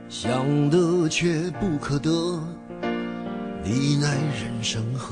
想得却不可得，你奈人生何？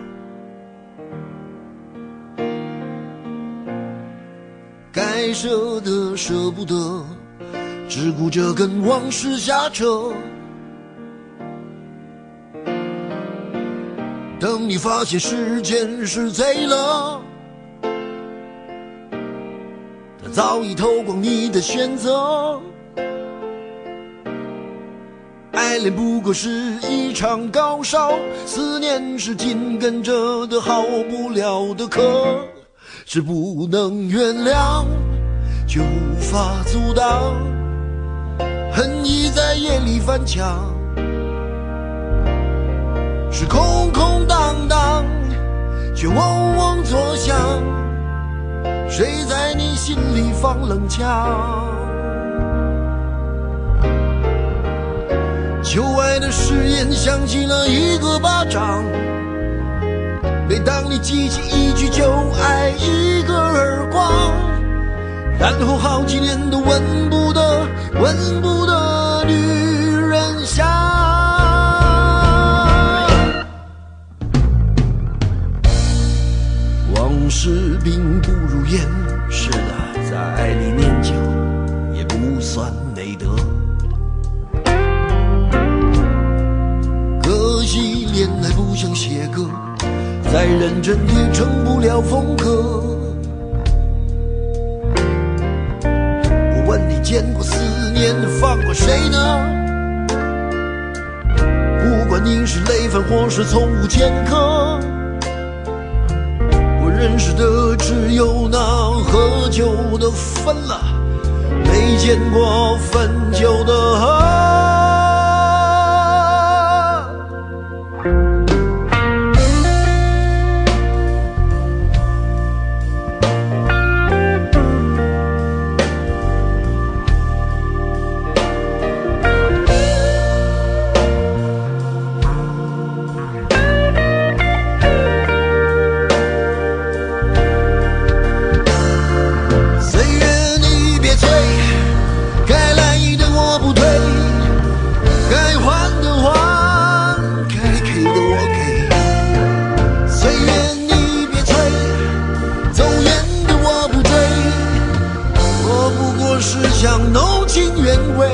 该舍的舍不得，只顾着跟往事瞎扯。等你发现时间是贼了，它早已偷光你的选择。爱恋不过是一场高烧，思念是紧跟着的好不了的渴，是不能原谅却无法阻挡，恨意在夜里翻墙，是空空荡荡却嗡嗡作响，谁在你心里放冷枪？旧爱的誓言响起了一个巴掌，每当你记起一句就爱，一个耳光，然后好几年都闻不得女人香。往事并不如烟，是的，在爱里念旧也不算美德。可惜恋爱不像写歌，再认真也成不了风格。我问你见过思念放过谁呢？不管你是累犯或是从无前科，我认识的只有那喝酒的分了，没见过分酒的喝。想浓情原味，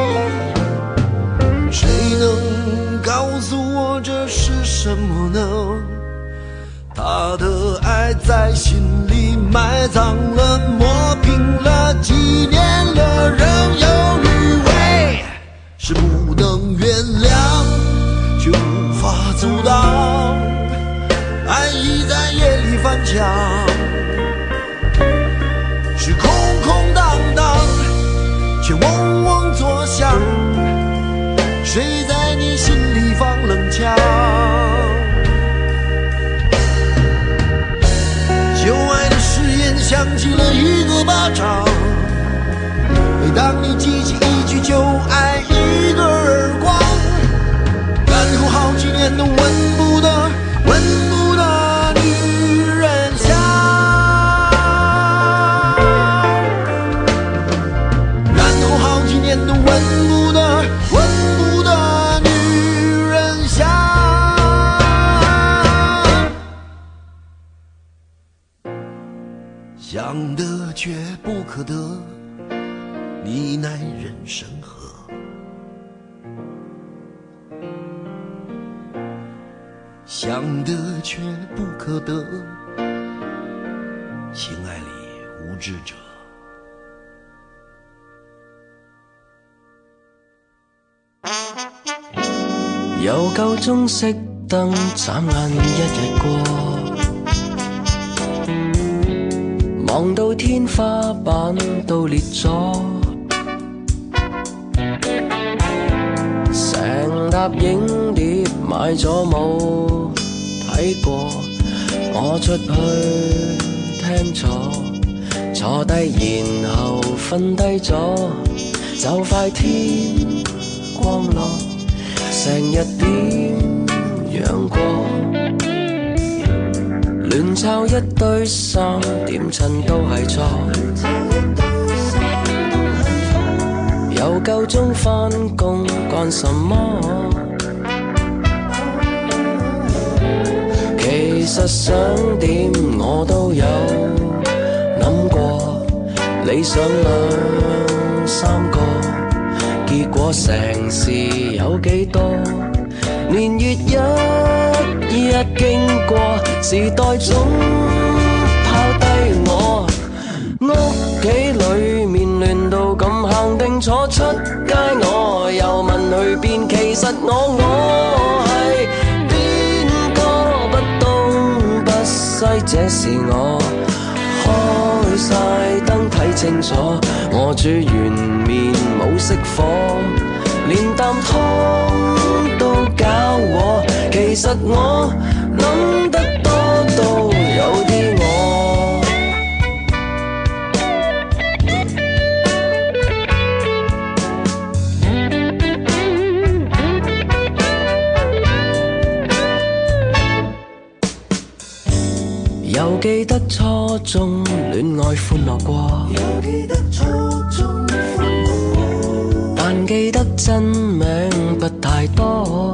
谁能告诉我这是什么呢？他的爱在心里埋葬了，磨平了，几年了，仍有余味，是不能原谅却无法阻挡，爱意在夜里翻墙，是空空荡荡却嗡嗡作响，谁在你心里放冷枪？旧爱的誓言响起了一个巴掌，每当你记起一句就爱，一个耳光，然后好几年都闻不得女人香。都闻不得女人香。想得却不可得，你奈人生何？想得却不可得，情爱里无知者。 有夠鐘熄燈，眨眼一日過，望到天花板都裂咗，成沓影碟買咗冇睇過，我出去聽咗，坐低然後瞓低咗，就快天光落。成日點樣過？亂抄一堆衫，點襯都係錯。又夠鐘返工， 幹什麼？其實想點我都有諗過，理想兩三個，結果成事有幾多？年月一一經過，時代總拋低我。屋企裏面亂到咁，行定坐出街我又問去邊？其實我係邊個？不東不西，這是我開晒燈睇清楚。我煮完麵冇熄火，連啖湯都搞和。其實我諗得多到有啲又記得初中戀愛歡樂過，但記得真名不太多。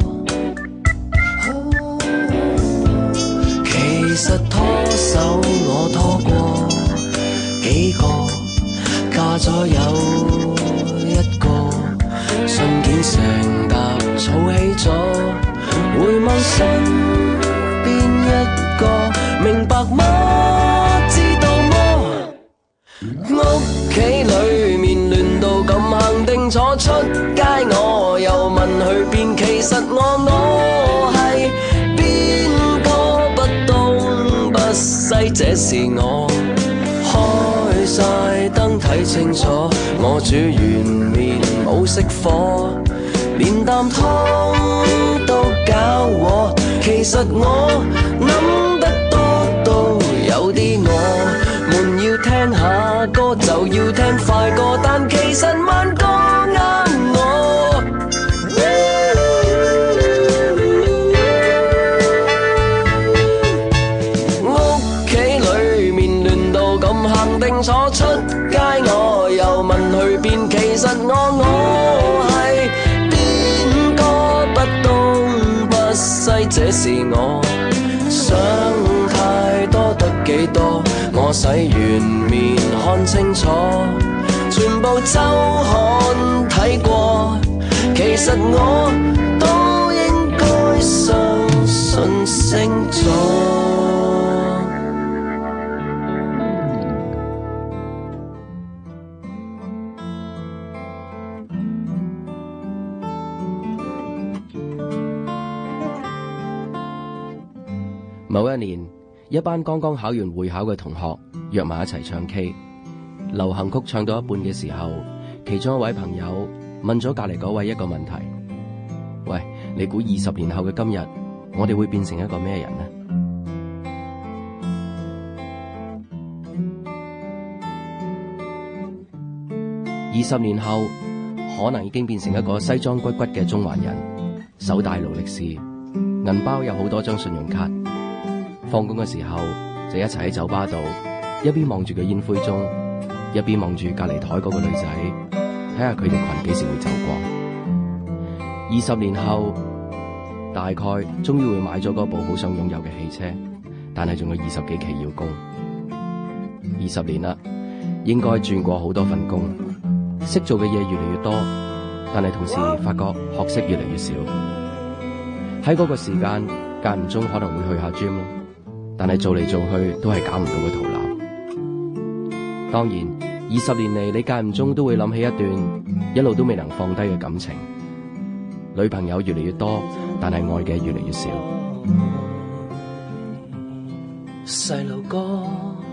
其實拖手我拖過幾個，嫁咗有一個，信件成沓儲起咗，回望身邊一個，明白嗎？知道麼？屋企裏面亂到咁，行定坐出街我又問去邊？其實我係邊個？不東不西，這是我開晒燈睇清楚。我煮完麵冇熄火，連啖湯都搞和。其實我諗得多到有啲我們要聽下歌就要聽快歌，但其實慢歌啱我。屋企裏面亂到咁，行定坐出街我又問去邊？其實我係邊個？不東不西，這是我想太多得幾多？我洗完面看清楚，全部週刊睇過，其實我都應該相信星座。 某一年，一班剛剛考完會考嘅同學約埋一齊唱 K， 流行曲唱到一半嘅時候，其中一位朋友問咗隔籬嗰位一個問題：喂，你估20年後嘅今日，我哋會變成一個咩人呢？20年後，可能已經變成一個西裝骨骨嘅中環人，手戴勞力士，銀包有好多張信用卡。放工嘅時候就一齊喺酒吧度，一邊望住個煙灰盅，一邊望住隔離台嗰個女仔，睇下佢哋群幾時會走光。20年後，大概終於會買咗嗰部好想擁有嘅汽車，但係仲有20幾期要供。20年啦，應該轉過好多份工，識做嘅嘢越嚟越多，但係同時發覺學識越嚟越少。喺嗰個時間，間唔中可能會去下 gym 咯。但係做嚟做去都係搞唔到個肚腩。當然，20年嚟你間唔中都會諗起一段一路都未能放低嘅感情。女朋友越嚟越多，但係愛嘅越嚟越少。 細路哥，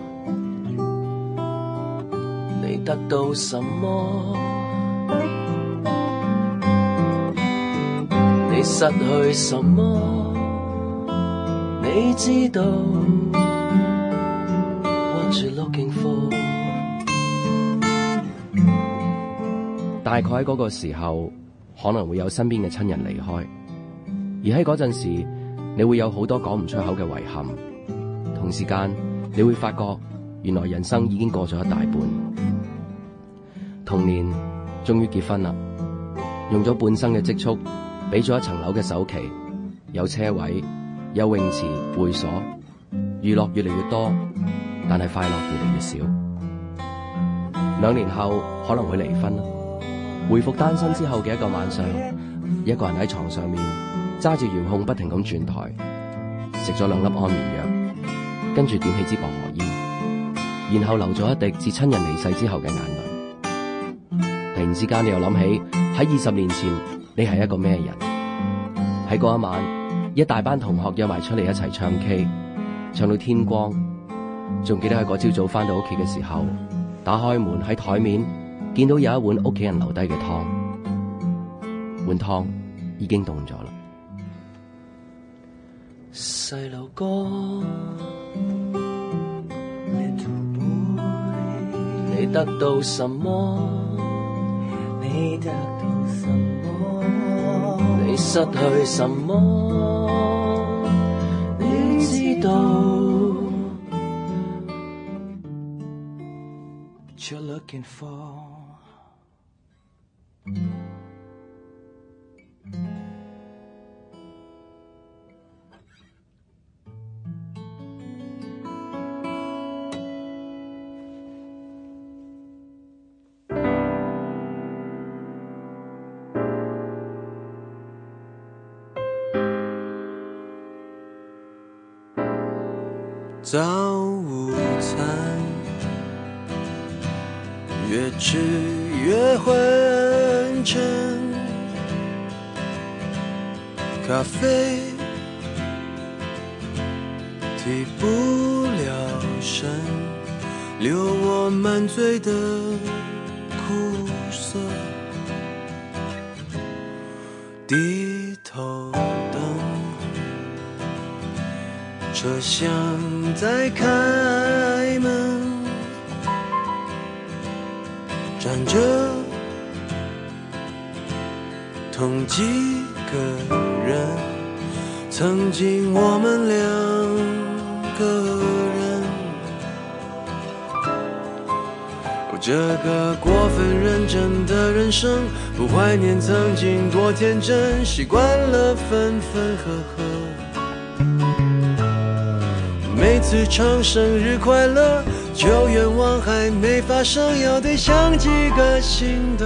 你得到什麼？你失去什麼？你知道 What you looking for？ 大概喺嗰個時候，可能會有身邊嘅親人離開，而喺嗰陣時，你會有好多講唔出口嘅遺憾。同時間，你會發覺原來人生已經過咗一大半。同年終於結婚啦， 用咗半生嘅積蓄，俾咗一層樓嘅首期，有車位，有泳池、會所，娛樂越嚟越多，但係快樂越嚟越少。2年後可能會離婚啦。回復單身之後嘅一個晚上，一個人喺床上面揸住遙控不停咁轉台，食咗2粒安眠藥，跟住點起支薄荷煙，然後流咗一滴自親人離世之後嘅眼淚。突然之間你又諗起喺20年前你係一個咩人？喺嗰一晚，一大班同學約埋出嚟一齊唱 K， 唱到天光。仲記得喺嗰朝早返到屋企嘅時候，打開門喺台面見到有一碗屋企人留低嘅湯，碗湯已經凍咗啦。 細路哥，Little boy， 你得到什麼？你得到什麼？你失去什麼？你知道 What you're looking for。 早午餐越吃越昏沉，咖啡提不了神，留我满嘴的苦涩，低头等车厢在开门，站着同几个人，曾经我们2个人，这个过分认真的人生，不怀念曾经多天真，习惯了分分合合。每次唱生日快乐，旧愿望还没发生，要得想几个新的，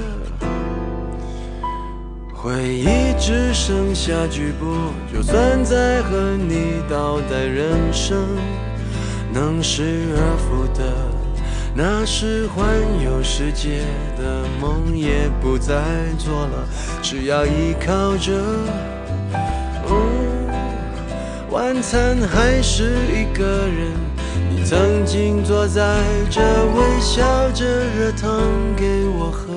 回忆只剩下局部，就算再和你倒带人生，能失而复得，那是环游世界的梦也不再做了，只要依靠着晚餐还是一个人，你曾经坐在这微笑着热汤给我喝，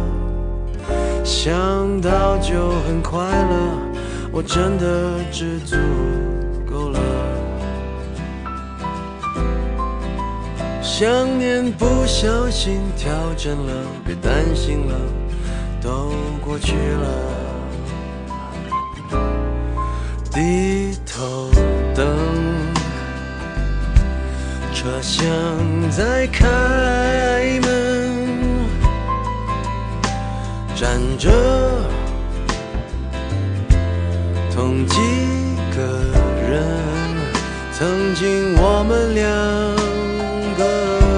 想到就很快乐，我真的知足够了。想念不小心调整了，别担心了，都过去了。低头等车厢在开门，站着同几个人，曾经我们2个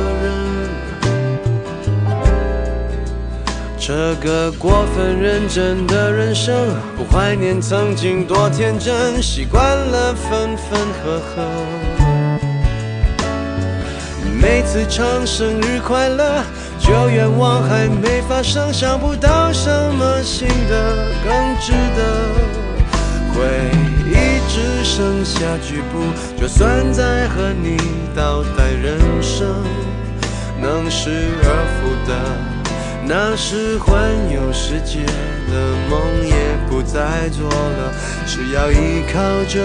人，这个过分认真的人生，不怀念曾经多天真，习惯了分分合合。每次唱生日快乐，旧愿望还没发生，想不到什么新的更值得。回忆只剩下局部，就算再和你倒带人生，能失而复得，那是环游世界的梦也不再做了，只要依靠着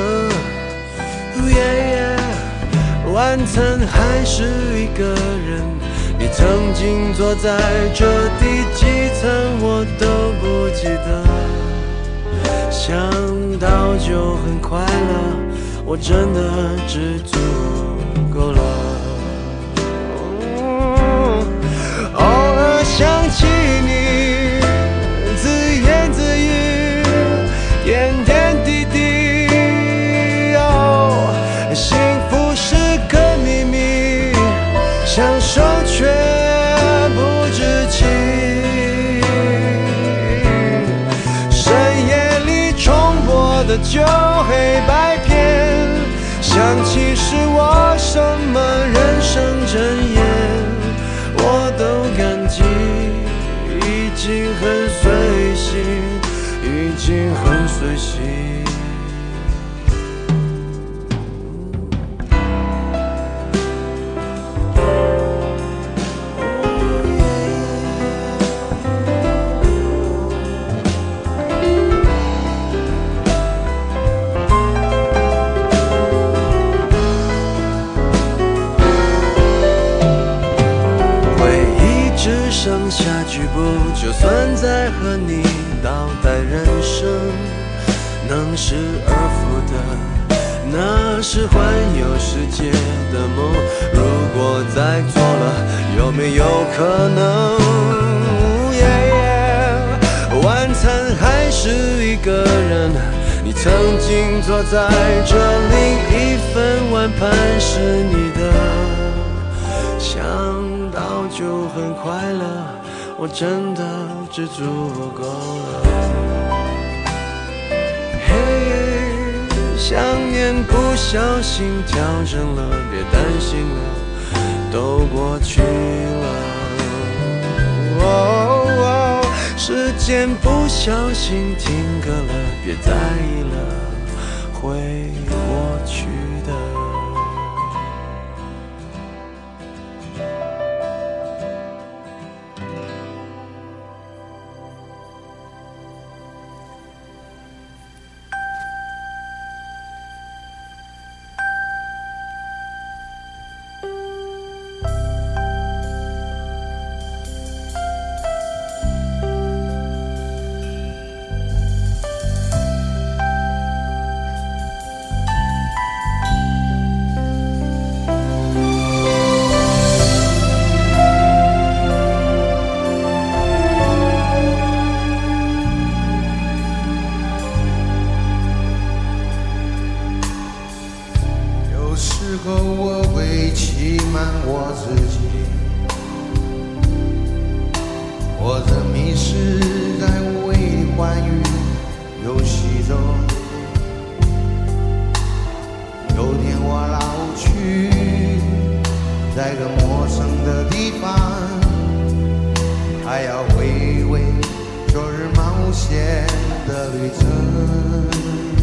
晚餐还是一个人，你曾经坐在这第几层我都不记得，想到就很快乐，我真的知足够了。偶尔想起你，自的旧黑白片，想起是我什么人生箴言，我都感激，已经很随性，已经很随性。剩下局部，就算再和你倒带人生，能失而复得，那是环游世界的梦。如果再做了，有没有可能？晚餐还是一个人，你曾经坐在这里，一份碗盘是你的，想到就很快乐，我真的知足够了。嘿，想念不小心调整了，别担心了，都过去了。时间不小心停格了，别在意了，会过去的。 我会欺瞒我自己，或者迷失在无谓欢愉游戏中。有天我老去，在个陌生的地方，还要回味昨日冒险的旅程。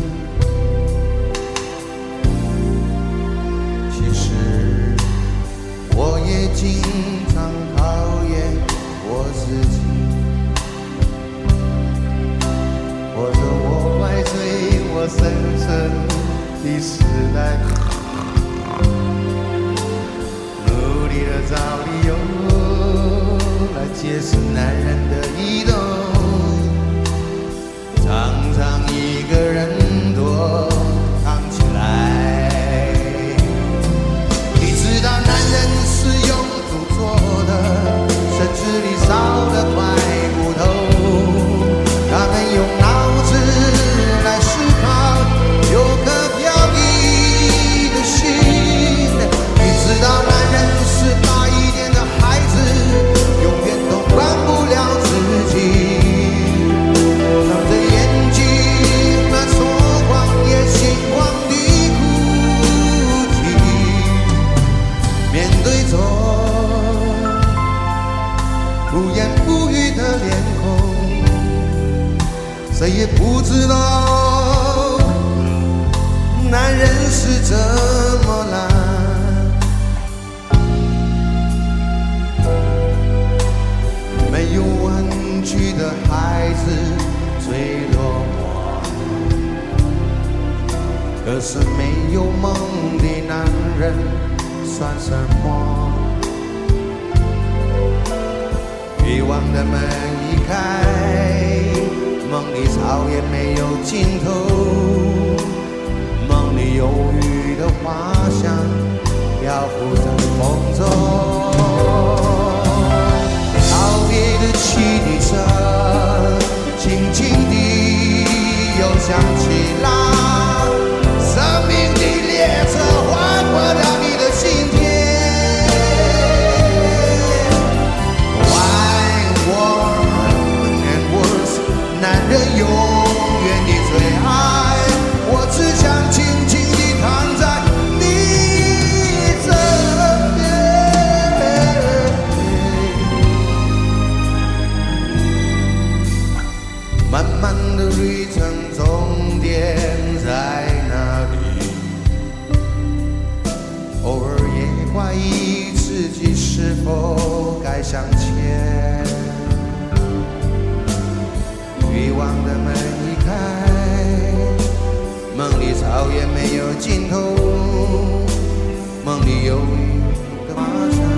我也经常讨厌我自己，或者我怪罪我深深的时代，努力地找理由来解释男人的移动，常常一个人躲藏起来。男人是用手做的，甚至你少了块骨头。他们用脑子来思考，有颗飘逸的心。你知道男人是大一点的孩子，永远都管不了自己。藏着眼睛那说谎也心慌的哭泣，面对着不言不语的脸孔，谁也不知道男人是怎么懒。没有玩具的孩子最落寞，可是没有梦的男人算什么？欲望的门一开，梦里草原没有尽头，梦里忧郁的花香漂浮在风中。告别的汽笛声轻轻地又响起啦，生命的列车换不了你的心田。男人永远的最爱， 漫的旅程终点在哪里？偶尔也怀疑自己是否该向前。欲望的门一开，梦里草原没有尽头，梦里有一个马场。